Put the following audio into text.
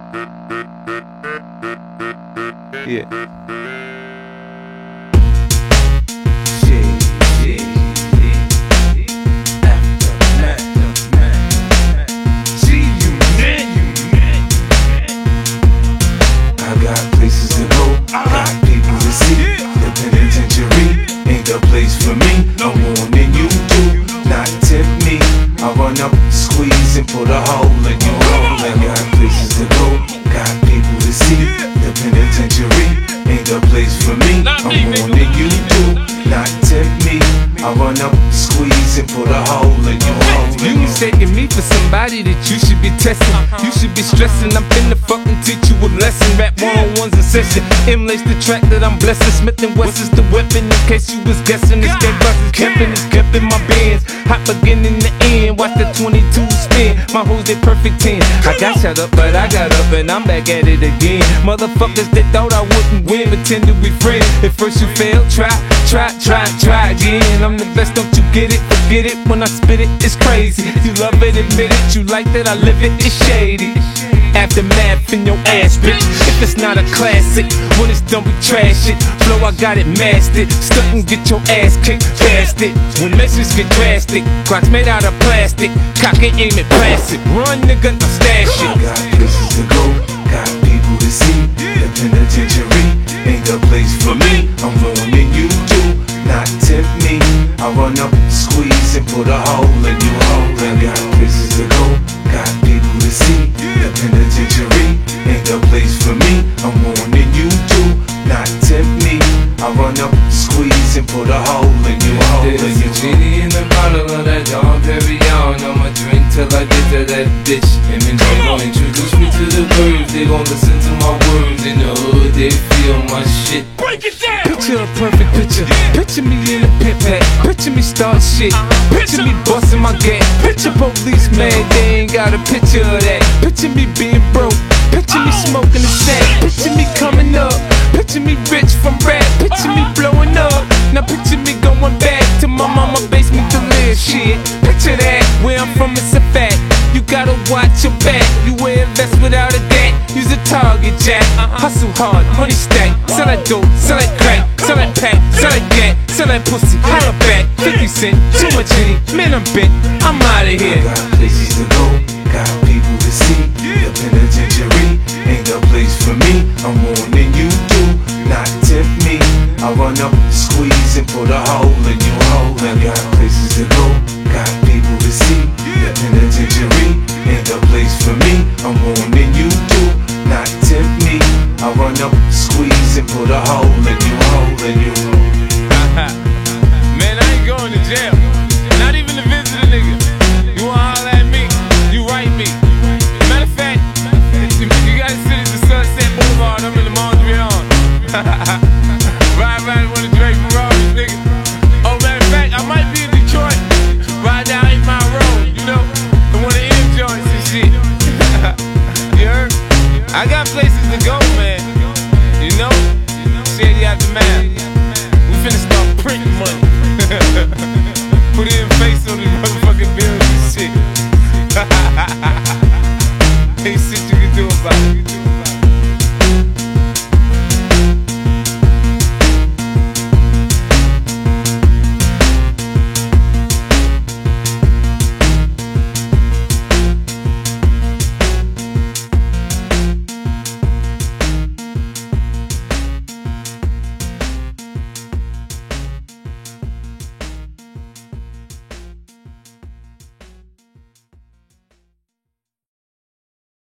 Yeah. I got places to go, got people to see. The penitentiary ain't the place for me. I'm warning you do not tempt me. I run up, squeeze, and put a hole in you. I got places to go, got people to see. The penitentiary ain't the place for me. I'm warning you do not tempt me. I run up, squeeze, and put a hole in you. You mistaking me for somebody that you should be testing. You should be stressing. I'm finna fucking teach you a lesson. Rap one-on-ones in session. M-lace the track that I'm blessing. Smith & West is the weapon. In case you was guessing, it's that versus Kevin. It's kept in my bands. Hot begin in the end. Watch the 22 spin. My hoes they perfect 10. I got shut up, but I got up and I'm back at it again. Motherfuckers that thought I wouldn't win, pretended we friends. At first you failed, try again. I'm the best, don't you get it? Forget it when I spit it, it's crazy. You love it, admit it. You like that I live it, it's shady. Aftermath in your ass, bitch. If it's not a classic, when it's done we trash it. Flow, I got it mastered. Stunt and get your ass kicked, bastard. When messages get drastic, clocks made out of plastic. Cock and aim it, blast it. Run, nigga, I stash it. Got places to go, got people to see. The penitentiary ain't the place for me. I'm warning you do not tempt me. I run up, squeeze, and put a hole in you. I got places to go, got people to see. The penitentiary ain't the place for me. I'm warning you do not tempt me. I run up, squeeze, and put a hole in you. There's a genie in the bottle of that Dom Perignon. I'ma drink till I get to that bitch. And then they gon' introduce me to the birds. They gon' listen to my words. In the hood, they feel my shit. Break it down! Picture a perfect picture. Picture me in a pit pack. Picture me start shit. Picture me busting my gat. Picture police mad, they ain't got a picture of that. Picture me being broke. Picture me smoking a sack. Picture me coming up. Picture me rich from rap. Picture me blowing up. Now picture me going back to my mama basement to live. Shit, picture that. Where I'm from, it's a fact. You gotta watch your back. You wear a vest without a gat. Use a target jack. Hustle hard, money stack. Sell that dope, sell that crack, sell that pack, sell that gat, sell that pussy. Holla back, 50 cent, too much Henny. Man, I'm bent. I'm outta here. Got places to go, got people to see. The penitentiary ain't the place for me. I'm warning you do not tempt me. I run up, squeeze, and put a hole in you. I got places to go, got people to see. The penitentiary ain't the place for me. I'm warning you do not tempt me. I run up, squeeze, and put a hole in you. Man, I ain't going to jail. Not even to visit a nigga. You wanna holler at me, you write me. Matter of fact, you gotta sit at the Sunset Boulevard, I'm in the Mondrian. Ride around with a Drake Ferrari, nigga. Oh, matter of fact, I might be in Detroit. Ride down 8 Mile Road, you know, and one of the M joints and shit. You heard? I got places to go, man. You know? Shady Aftermath. We finna start printing money. Put it in face on these motherfucking bills and shit. Ain't shit you can do about it.